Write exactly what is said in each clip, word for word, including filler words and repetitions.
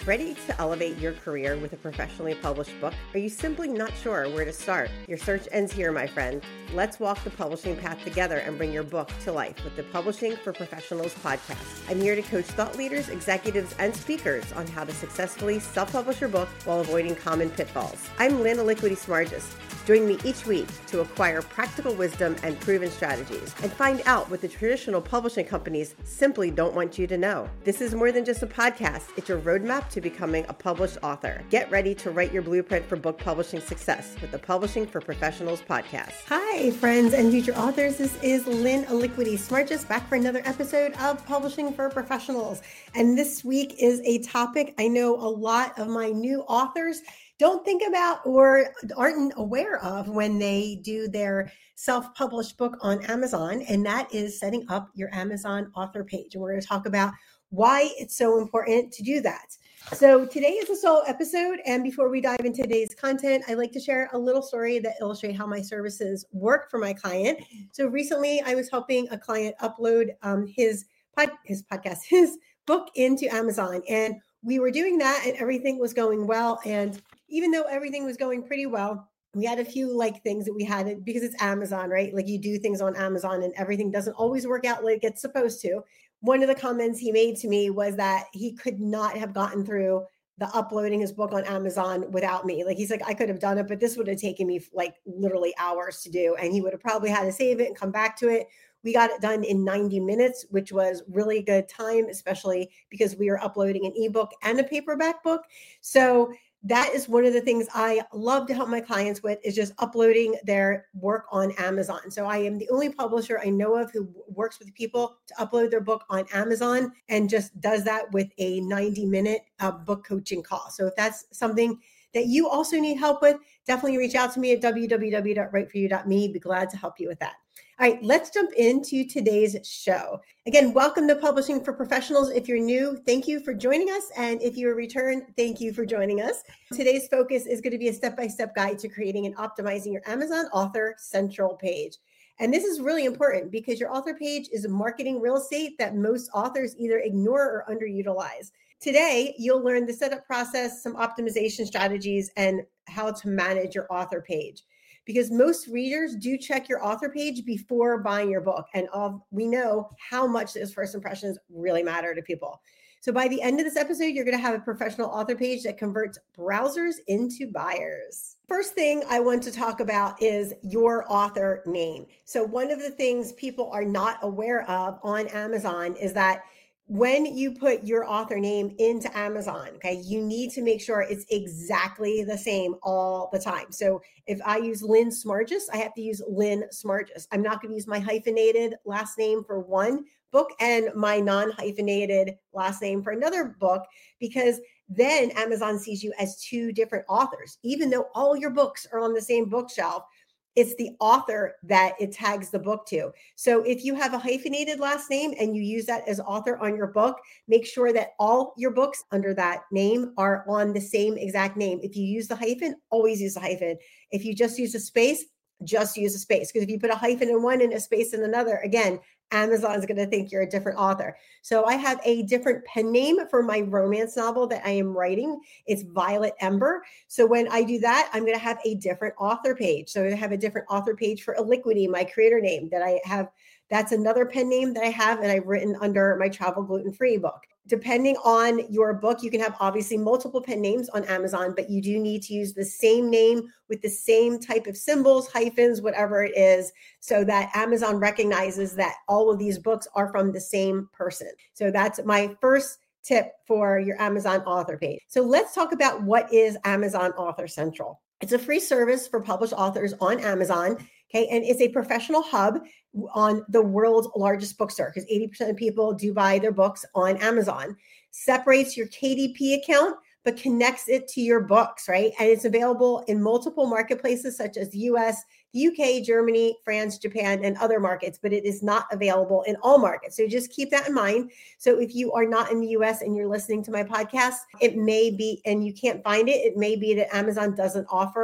Ready to elevate your career with a professionally published book? Are you simply not sure where to start? Your search ends here, my friend. Let's walk the publishing path together and bring your book to life with the Publishing for Professionals podcast. I'm here to coach thought leaders, executives, and speakers on how to successfully self-publish your book while avoiding common pitfalls. I'm Lynn Aliquity Smargis. Join me each week to acquire practical wisdom and proven strategies and find out what the traditional publishing companies simply don't want you to know. This is more than just a podcast. It's your roadmap to becoming a published author. Get ready to write your blueprint for book publishing success with the Publishing for Professionals podcast. Hi, friends and future authors. This is Lynn Aliquity Smargis back for another episode of Publishing for Professionals. And this week is a topic I know a lot of my new authors don't think about or aren't aware of when they do their self-published book on Amazon, and that is setting up your Amazon author page. And we're going to talk about why it's so important to do that. So today is a solo episode, and before we dive into today's content, I like to share a little story that illustrates how my services work for my client. So recently, I was helping a client upload um, his pod, his podcast, his book into Amazon, and we were doing that, and everything was going well. And even though everything was going pretty well, we had a few like things that we had to, because it's Amazon, right? Like you do things on Amazon and everything doesn't always work out like it's supposed to. One of the comments he made to me was that he could not have gotten through the uploading his book on Amazon without me. Like he's like, I could have done it, but this would have taken me like literally hours to do. And he would have probably had to save it and come back to it. We got it done in ninety minutes, which was really good time, especially because we are uploading an ebook and a paperback book. So that is one of the things I love to help my clients with, is just uploading their work on Amazon. So I am the only publisher I know of who works with people to upload their book on Amazon and just does that with a ninety minute uh, book coaching call. So if that's something that you also need help with, definitely reach out to me at w w w dot write for you dot me. Be glad to help you with that. All right, let's jump into today's show. Again, welcome to Publishing for Professionals. If you're new, thank you for joining us. And if you're a return, thank you for joining us. Today's focus is going to be a step-by-step guide to creating and optimizing your Amazon Author Central page. And this is really important because your author page is marketing real estate that most authors either ignore or underutilize. Today, you'll learn the setup process, some optimization strategies, and how to manage your author page. Because most readers do check your author page before buying your book. And all, we know how much those first impressions really matter to people. So by the end of this episode, you're going to have a professional author page that converts browsers into buyers. First thing I want to talk about is your author name. So one of the things people are not aware of on Amazon is that when you put your author name into Amazon, okay, you need to make sure it's exactly the same all the time. So if I use Lynn Smargis, I have to use Lynn Smargis. I'm not going to use my hyphenated last name for one book and my non-hyphenated last name for another book, because then Amazon sees you as two different authors. Even though all your books are on the same bookshelf, it's the author that it tags the book to. So if you have a hyphenated last name and you use that as author on your book, make sure that all your books under that name are on the same exact name. If you use the hyphen, always use the hyphen. If you just use a space, just use a space. Because if you put a hyphen in one and a space in another, again, Amazon's going to think you're a different author. So I have a different pen name for my romance novel that I am writing. It's Violet Ember. So when I do that, I'm going to have a different author page. So I have a different author page for Aliquity, my creator name that I have. That's another pen name that I have, and I've written under my Travel Gluten-Free book. Depending on your book, you can have obviously multiple pen names on Amazon, but you do need to use the same name with the same type of symbols, hyphens, whatever it is, so that Amazon recognizes that all of these books are from the same person. So that's my first tip for your Amazon author page. So let's talk about what is Amazon Author Central. It's a free service for published authors on Amazon. Okay, and it's a professional hub on the world's largest bookstore, because eighty percent of people do buy their books on Amazon. Separates your K D P account, but connects it to your books, right? And it's available in multiple marketplaces such as the U S, the U K, Germany, France, Japan, and other markets, but it is not available in all markets. So just keep that in mind. So if you are not in the U S and you're listening to my podcast, it may be, and you can't find it, it may be that Amazon doesn't offer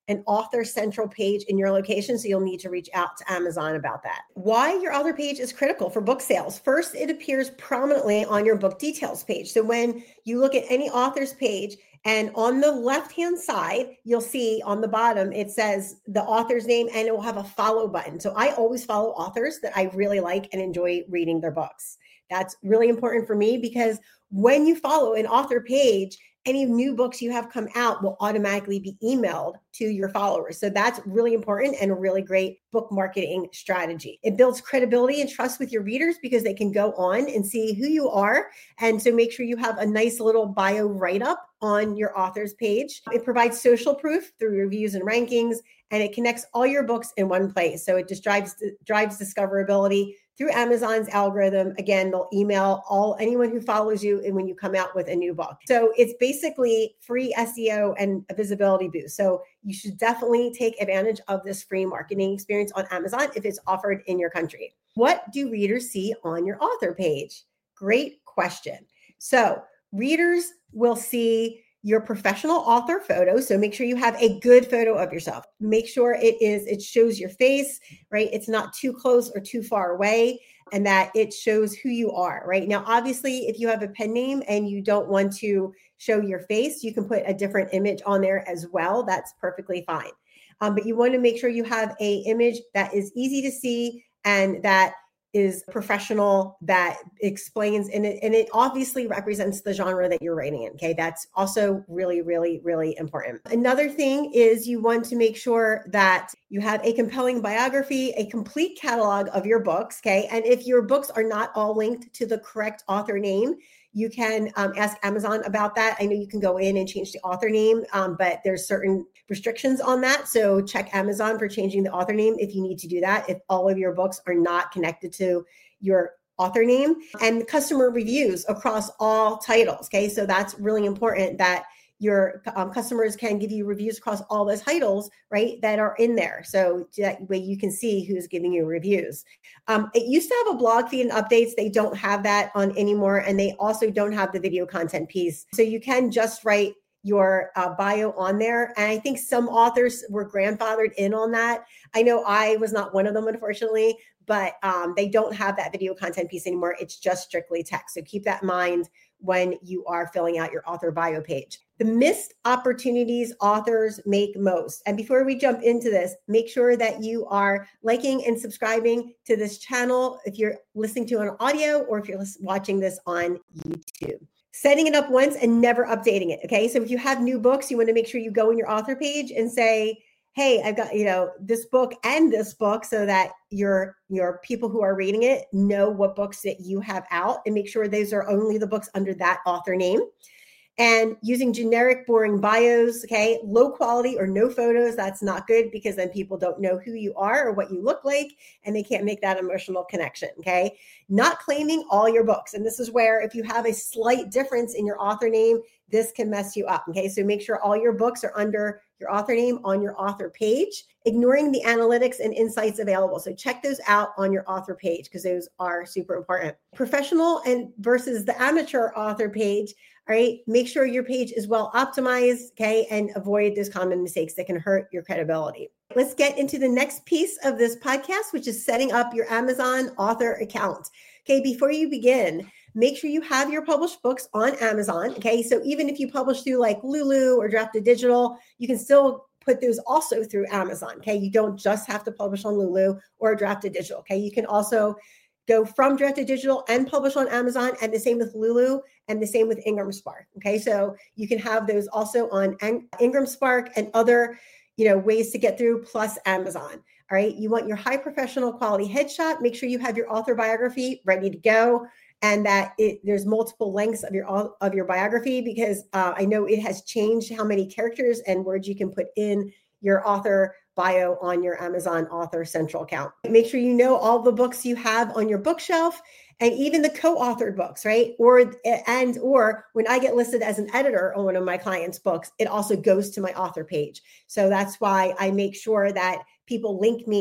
an author central page in your location. So you'll need to reach out to Amazon about that. Why your author page is critical for book sales. First, it appears prominently on your book details page. So when you look at any author's page, and on the left-hand side, you'll see on the bottom, it says the author's name and it will have a follow button. So I always follow authors that I really like and enjoy reading their books. That's really important for me because when you follow an author page, any new books you have come out will automatically be emailed to your followers. So that's really important and a really great book marketing strategy. It builds credibility and trust with your readers because they can go on and see who you are. And so make sure you have a nice little bio write-up on your author's page. It provides social proof through reviews and rankings, and it connects all your books in one place. So it just drives drives discoverability through Amazon's algorithm. Again, they'll email all anyone who follows you and when you come out with a new book. So it's basically free S E O and a visibility boost. So you should definitely take advantage of this free marketing experience on Amazon if it's offered in your country. What do readers see on your author page? Great question. So readers will see your professional author photo. So make sure you have a good photo of yourself. Make sure it is, it shows your face, right? It's not too close or too far away, and that it shows who you are, right? Now, obviously, if you have a pen name and you don't want to show your face, you can put a different image on there as well. That's perfectly fine. Um, but you want to make sure you have a image that is easy to see and that is professional, that explains, and it, and it obviously represents the genre that you're writing in, okay? That's also really, really, really important. Another thing is you want to make sure that you have a compelling biography, a complete catalog of your books, okay? And if your books are not all linked to the correct author name, you can um, ask Amazon about that. I know you can go in and change the author name, um, but there's certain restrictions on that. So check Amazon for changing the author name if you need to do that, if all of your books are not connected to your author name. And customer reviews across all titles, okay? So that's really important that your um, customers can give you reviews across all those titles, right, that are in there. So that way you can see who's giving you reviews. Um, it used to have a blog feed and updates. They don't have that on anymore. And they also don't have the video content piece. So you can just write your uh, bio on there. And I think some authors were grandfathered in on that. I know I was not one of them, unfortunately, but um, they don't have that video content piece anymore. It's just strictly text. So keep that in mind when you are filling out your author bio page. The missed opportunities authors make most. And before we jump into this, make sure that you are liking and subscribing to this channel if you're listening to it on audio or if you're watching this on YouTube. Setting it up once and never updating it, okay? So if you have new books, you want to make sure you go in your author page and say, hey, I've got, you know, this book and this book, so that your your people who are reading it know what books that you have out, and make sure those are only the books under that author name. And using generic, boring bios, okay, low quality or no photos, that's not good, because then people don't know who you are or what you look like, and they can't make that emotional connection, okay? Not claiming all your books. And this is where if you have a slight difference in your author name, this can mess you up, okay? So make sure all your books are under your author name on your author page, ignoring the analytics and insights available. So check those out on your author page, because those are super important. Professional and versus the amateur author page. All right, make sure your page is well optimized, okay, and avoid those common mistakes that can hurt your credibility. Let's get into the next piece of this podcast, which is setting up your Amazon author account. Okay, before you begin, make sure you have your published books on Amazon, okay? So even if you publish through like Lulu or Drafted Digital, you can still put those also through Amazon, okay? You don't just have to publish on Lulu or Drafted Digital, okay? You can also go from Drafted Digital and publish on Amazon, and the same with Lulu, and the same with Ingram Spark. Okay, so you can have those also on Ingram Spark and other, you know, ways to get through, plus Amazon. All right, you want your high professional quality headshot. Make sure you have your author biography ready to go, and that it, there's multiple lengths of your of your biography, because uh, I know it has changed how many characters and words you can put in your author bio on your Amazon Author Central account. Make sure you know all the books you have on your bookshelf, and even the co-authored books, right? Or and or when I get listed as an editor on one of my clients' books, it also goes to my author page. So that's why I make sure that people link me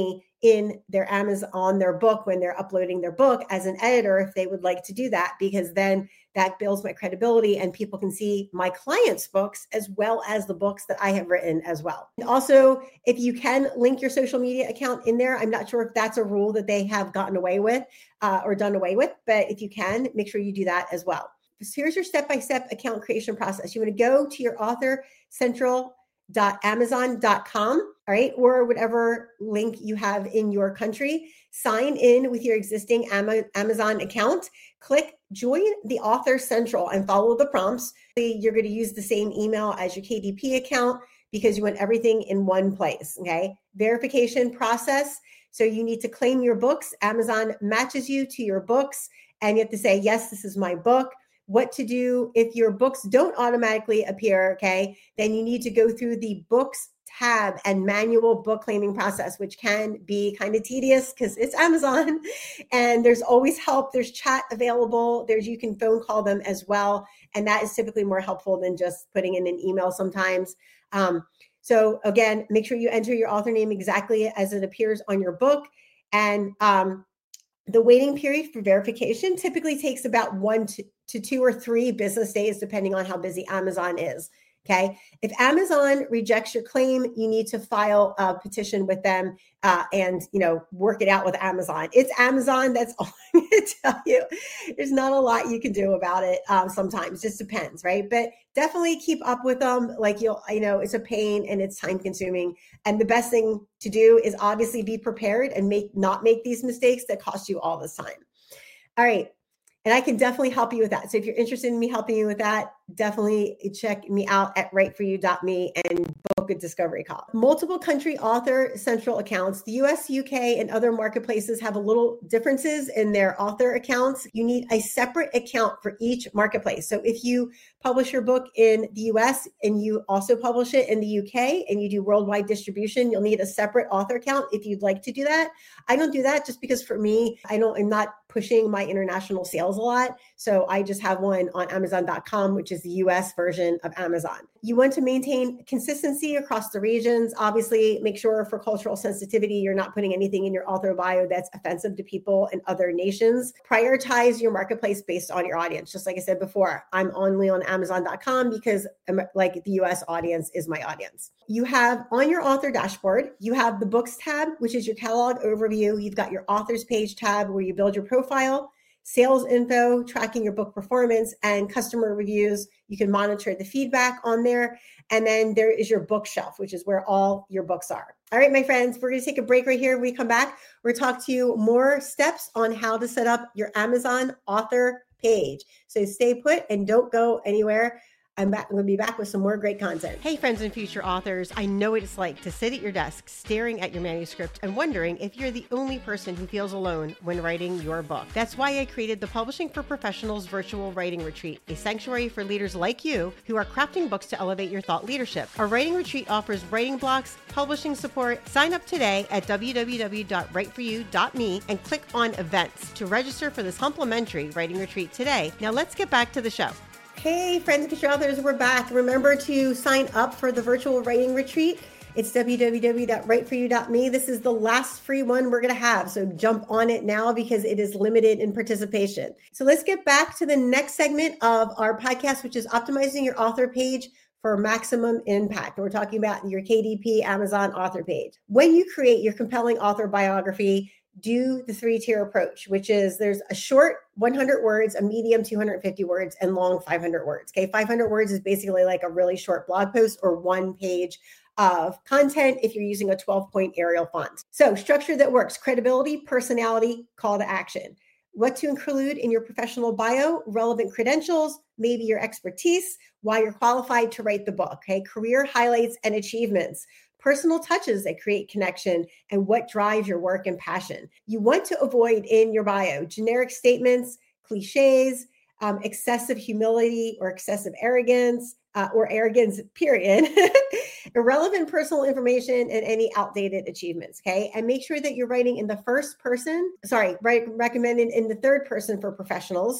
in their Amazon, on their book when they're uploading their book as an editor, if they would like to do that, because then that builds my credibility and people can see my clients' books as well as the books that I have written as well. And also, if you can link your social media account in there, I'm not sure if that's a rule that they have gotten away with uh, or done away with, but if you can, make sure you do that as well. So here's your step-by-step account creation process. You want to go to your author central dot amazon dot com, all right, or whatever link you have in your country. Sign in with your existing Amazon account. Click join the Author Central and follow the prompts. You're going to use the same email as your K D P account because you want everything in one place, okay? Verification process. So you need to claim your books. Amazon matches you to your books and you have to say, yes, this is my book. What to do if your books don't automatically appear, okay, then you need to go through the books tab and manual book claiming process, which can be kind of tedious because it's Amazon and there's always help. There's chat available. There's, you can phone call them as well. And that is typically more helpful than just putting in an email sometimes. Um, so again, make sure you enter your author name exactly as it appears on your book. And um, the waiting period for verification typically takes about one to, to two or three business days, depending on how busy Amazon is. Okay. If Amazon rejects your claim, you need to file a petition with them uh, and, you know, work it out with Amazon. It's Amazon. That's all I'm going to tell you. There's not a lot you can do about it. Um, sometimes just depends. Right. But definitely keep up with them. Like you'll, you know, it's a pain and it's time consuming. And the best thing to do is obviously be prepared and make, not make these mistakes that cost you all this time. All right. And I can definitely help you with that. So if you're interested in me helping you with that, definitely check me out at write for you dot me and book a discovery call. Multiple country author central accounts. The U S, U K, and other marketplaces have a little differences in their author accounts. You need a separate account for each marketplace. So if you publish your book in the U S and you also publish it in the U K and you do worldwide distribution, you'll need a separate author account if you'd like to do that. I don't do that just because for me, I don't, I'm not pushing my international sales a lot. So I just have one on amazon dot com, which is the U S version of Amazon. You want to maintain consistency across the regions. Obviously, make sure for cultural sensitivity, you're not putting anything in your author bio that's offensive to people in other nations. Prioritize your marketplace based on your audience. Just like I said before, I'm only on amazon dot com because like the U S audience is my audience. You have on your author dashboard, you have the books tab, which is your catalog overview. You've got your authors page tab where you build your profile, sales info, tracking your book performance, and customer reviews. You can monitor the feedback on there. And then there is your bookshelf, which is where all your books are. All right, my friends, we're going to take a break right here. When we come back, we're going to talk to you more steps on how to set up your Amazon author page. So stay put and don't go anywhere. I'm back. I'm going to be back with some more great content. Hey, friends and future authors. I know what it's like to sit at your desk staring at your manuscript and wondering if you're the only person who feels alone when writing your book. That's why I created the Publishing for Professionals Virtual Writing Retreat, a sanctuary for leaders like you who are crafting books to elevate your thought leadership. Our writing retreat offers writing blocks, publishing support. Sign up today at w w w dot write for you dot me and click on events to register for this complimentary writing retreat today. Now let's get back to the show. Hey, friends and future authors, we're back. Remember to sign up for the virtual writing retreat. It's w w w dot write for you dot me. This is the last free one we're going to have. So jump on it now because it is limited in participation. So let's get back to the next segment of our podcast, which is optimizing your author page for maximum impact. We're talking about your K D P Amazon author page. When you create your compelling author biography, do the three-tier approach, which is there's a short one hundred words, a medium two hundred fifty words, and long five hundred words. Okay, five hundred words is basically like a really short blog post or one page of content if you're using a twelve-point Arial font. So structure that works: credibility, personality, call to action. What to include in your professional bio: relevant credentials, maybe your expertise, why you're qualified to write the book. Okay, career highlights and achievements. Personal touches that create connection, and what drives your work and passion. You want to avoid in your bio generic statements, cliches, um, excessive humility or excessive arrogance, uh, or arrogance, period. Irrelevant personal information and any outdated achievements, okay? And make sure that you're writing in the first person, sorry, right, recommended in the third person for professionals,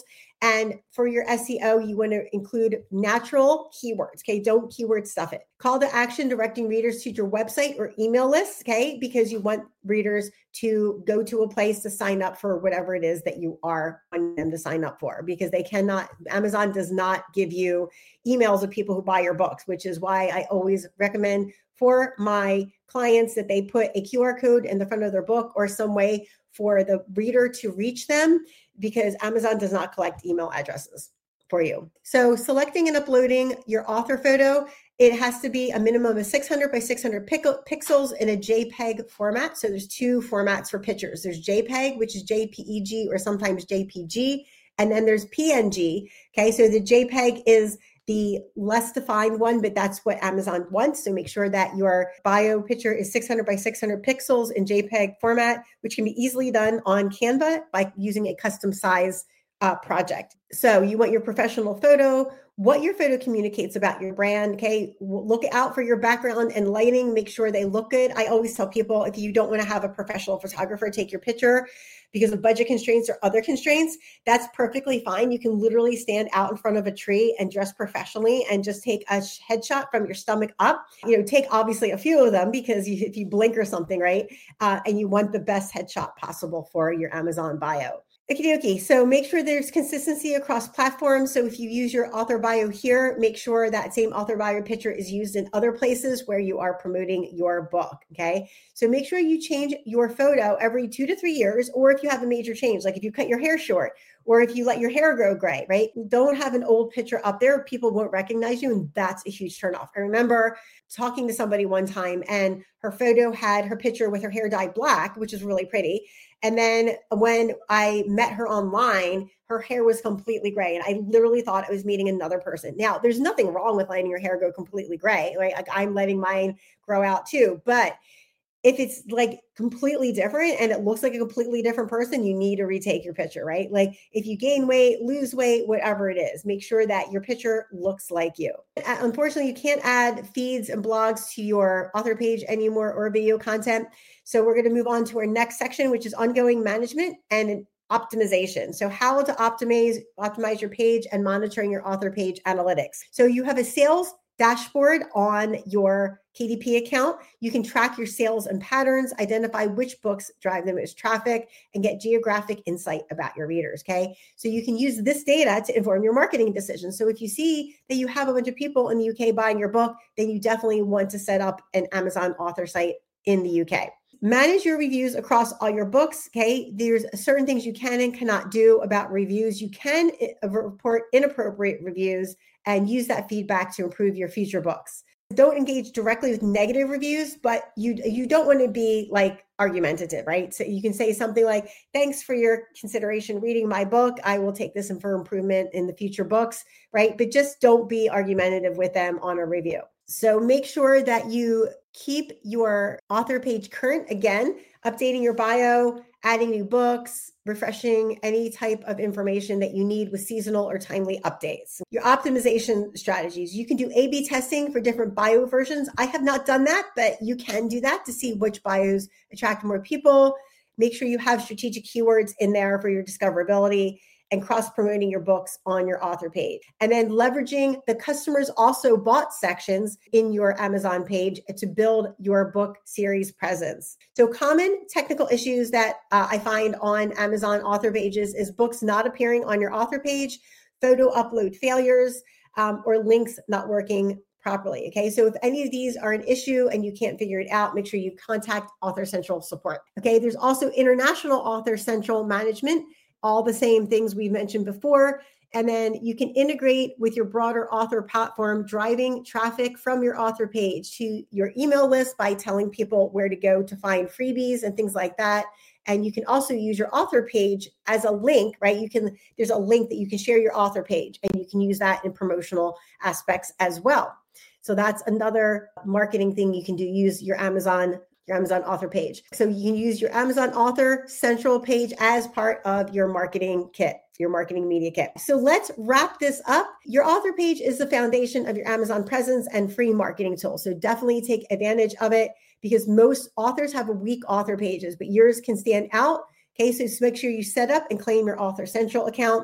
And for your S E O, you want to include natural keywords. Okay. Don't keyword stuff it. Call to action directing readers to your website or email lists. Okay. Because you want readers to go to a place to sign up for whatever it is that you are wanting them to sign up for, because they cannot, Amazon does not give you emails of people who buy your books, which is why I always recommend for my clients that they put a Q R code in the front of their book or some way for the reader to reach them, because Amazon does not collect email addresses for you. So selecting and uploading your author photo, it has to be a minimum of six hundred by six hundred pixels in a JPEG format. So there's two formats for pictures. There's JPEG, which is J P E G or sometimes J P G, and then there's P N G. Okay, so the JPEG is the less defined one, but that's what Amazon wants. So make sure that your bio picture is six hundred by six hundred pixels in JPEG format, which can be easily done on Canva by using a custom size uh, project. So you want your professional photo, what your photo communicates about your brand. Okay, look out for your background and lighting. Make sure they look good. I always tell people, if you don't want to have a professional photographer take your picture because of budget constraints or other constraints, that's perfectly fine. You can literally stand out in front of a tree and dress professionally and just take a headshot from your stomach up. You know, take obviously a few of them, because you, if you blink or something, right? Uh, and you want the best headshot possible for your Amazon bio. Okie dokie. So make sure there's consistency across platforms. So if you use your author bio here, make sure that same author bio picture is used in other places where you are promoting your book. Okay. So make sure you change your photo every two to three years, or if you have a major change, like if you cut your hair short, or if you let your hair grow gray, right? Don't have an old picture up there. People won't recognize you. And that's a huge turnoff. I remember talking to somebody one time, and her photo had her picture with her hair dyed black, which is really pretty. And then when I met her online, her hair was completely gray. And I literally thought I was meeting another person. Now, there's nothing wrong with letting your hair go completely gray, right? Like I'm letting mine grow out too. But if it's like completely different and it looks like a completely different person, you need to retake your picture, right? Like if you gain weight, lose weight, whatever it is, make sure that your picture looks like you. Unfortunately, you can't add feeds and blogs to your author page anymore or video content. So we're going to move on to our next section, which is ongoing management and optimization. So how to optimize, optimize your page and monitoring your author page analytics. So you have a sales dashboard on your K D P account. You can track your sales and patterns, identify which books drive the most traffic, and get geographic insight about your readers. Okay. So you can use this data to inform your marketing decisions. So if you see that you have a bunch of people in the U K buying your book, then you definitely want to set up an Amazon author site in the U K. Manage your reviews across all your books. Okay. There's certain things you can and cannot do about reviews. You can report inappropriate reviews and use that feedback to improve your future books. Don't engage directly with negative reviews, but you you don't want to be like argumentative, right? So you can say something like, thanks for your consideration reading my book. I will take this for improvement in the future books, right? But just don't be argumentative with them on a review. So make sure that you keep your author page current, again, updating your bio, adding new books, refreshing any type of information that you need with seasonal or timely updates. Your optimization strategies. You can do A B testing for different bio versions. I have not done that, but you can do that to see which bios attract more people. Make sure you have strategic keywords in there for your discoverability, and cross-promoting your books on your author page. And then leveraging the customers also bought sections in your Amazon page to build your book series presence. So common technical issues that uh, I find on Amazon author pages is books not appearing on your author page, photo upload failures, um, or links not working properly. Okay. So if any of these are an issue and you can't figure it out, make sure you contact Author Central support. Okay. There's also International Author Central management, all the same things we mentioned before. And then you can integrate with your broader author platform, driving traffic from your author page to your email list by telling people where to go to find freebies and things like that. And you can also use your author page as a link, right? You can, there's a link that you can share your author page, and you can use that in promotional aspects as well. So that's another marketing thing you can do. Use your Amazon your Amazon author page. So you can use your Amazon Author Central page as part of your marketing kit, your marketing media kit. So let's wrap this up. Your author page is the foundation of your Amazon presence and free marketing tool. So definitely take advantage of it, because most authors have weak author pages, but yours can stand out. Okay, so just make sure you set up and claim your Author Central account.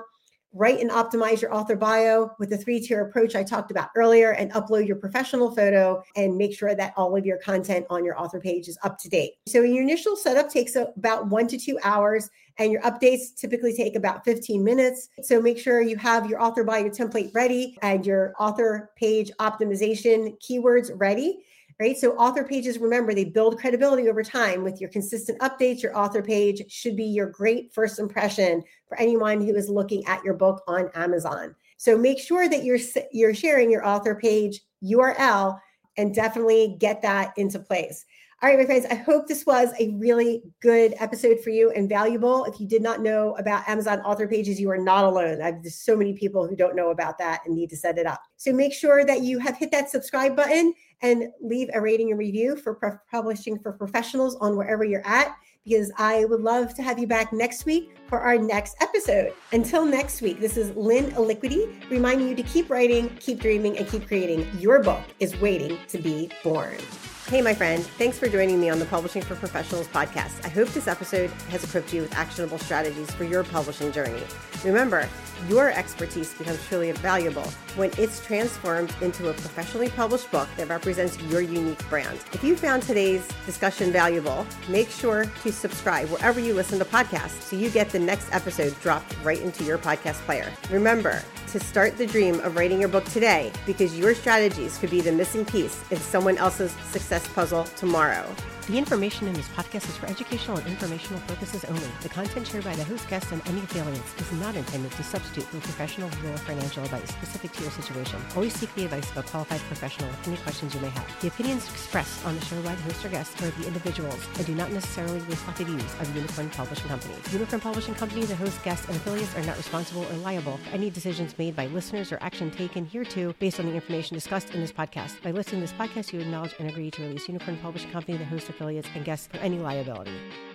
Write and optimize your author bio with the three-tier approach I talked about earlier, and upload your professional photo and make sure that all of your content on your author page is up to date. So your initial setup takes about one to two hours and your updates typically take about fifteen minutes. So make sure you have your author bio template ready and your author page optimization keywords ready. Right? So author pages, remember, they build credibility over time. With your consistent updates, your author page should be your great first impression for anyone who is looking at your book on Amazon. So make sure that you're you're sharing your author page U R L and definitely get that into place. All right, my friends, I hope this was a really good episode for you and valuable. If you did not know about Amazon author pages, you are not alone. I've, there's so many people who don't know about that and need to set it up. So make sure that you have hit that subscribe button and leave a rating and review for Pro- Publishing for Professionals on wherever you're at, because I would love to have you back next week for our next episode. Until next week, this is Lynn Aliquity reminding you to keep writing, keep dreaming, and keep creating. Your book is waiting to be born. Hey, my friend, thanks for joining me on the Publishing for Professionals podcast. I hope this episode has equipped you with actionable strategies for your publishing journey. Remember, your expertise becomes truly valuable when it's transformed into a professionally published book that represents your unique brand. If you found today's discussion valuable, make sure to subscribe wherever you listen to podcasts so you get the next episode dropped right into your podcast player. Remember to start the dream of writing your book today, because your strategies could be the missing piece in someone else's success puzzle tomorrow. The information in this podcast is for educational and informational purposes only. The content shared by the host, guests, and any affiliates is not intended to substitute for professional legal or financial advice specific to your situation. Always seek the advice of a qualified professional with any questions you may have. The opinions expressed on the show by the host or guests are of the individuals and do not necessarily reflect the views of Unicorn Publishing Company. Unicorn Publishing Company, the host, guests, and affiliates are not responsible or liable for any decisions made by listeners or action taken hereto based on the information discussed in this podcast. By listening to this podcast, you acknowledge and agree to release Unicorn Publishing Company, the host, affiliates, and guests for any liability.